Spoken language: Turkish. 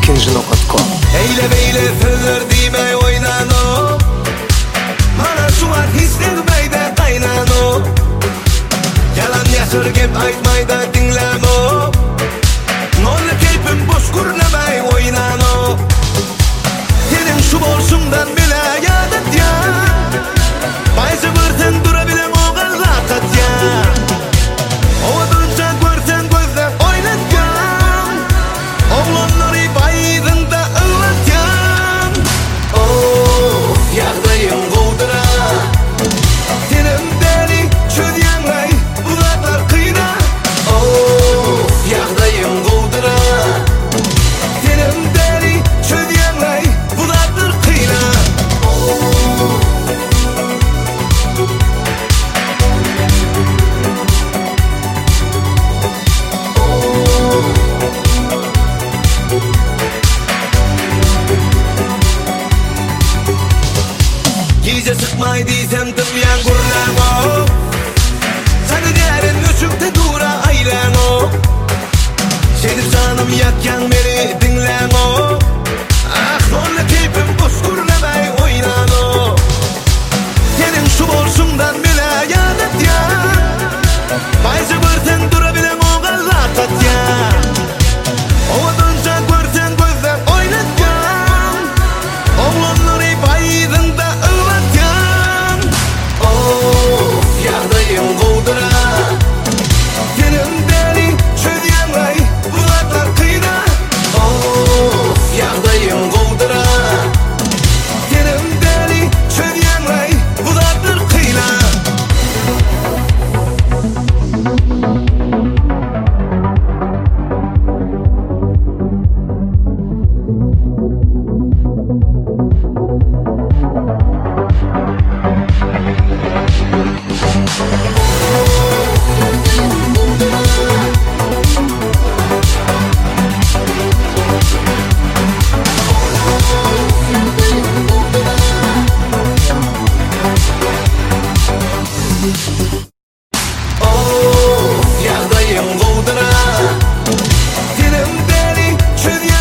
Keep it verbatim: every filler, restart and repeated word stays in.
ikinci nokta com. Eyle beyle sözler dime oynano, mana şu an hissetmeyde kaynano. Yalan yaşır gep aytmayda dinlemo, nolla keyfim boş kurlamay oynano. Senin şu bolşumdan bile yadet ya, baysı bırtın durabilem o galakat ya. Ova dönsen görsen gözden oynatgan, oğlanları baydında ılatgan. Oh, yağdayım kovdura, senin deli çödyanlay uzaklar kıyına. Oh, yağdayım kovdura, senin deli çödyanlay uzaklar kıyına. Gece sıkmay diysem tıbyan gurlamo, sana derin ösükte dura aylamo. Sedip canım yatyan beni dinlemo, ah nolla keyfim boş kurlamay oynano. Senin şu bolşumdan bile yadet ya, baysı bırtın durabilem o galakat ya. Ova dönsen görsen gözden oynatgan, oğlanları baydında ılatgan. Oh, yağdayım kovdura, senin deli çödyanlay uzaklar kıyına. Oh, yağdayım kovdura, senin deli çödyanlay uzaklar kıyına. Oh, yağdayım kovdura, senin deli çödyanlay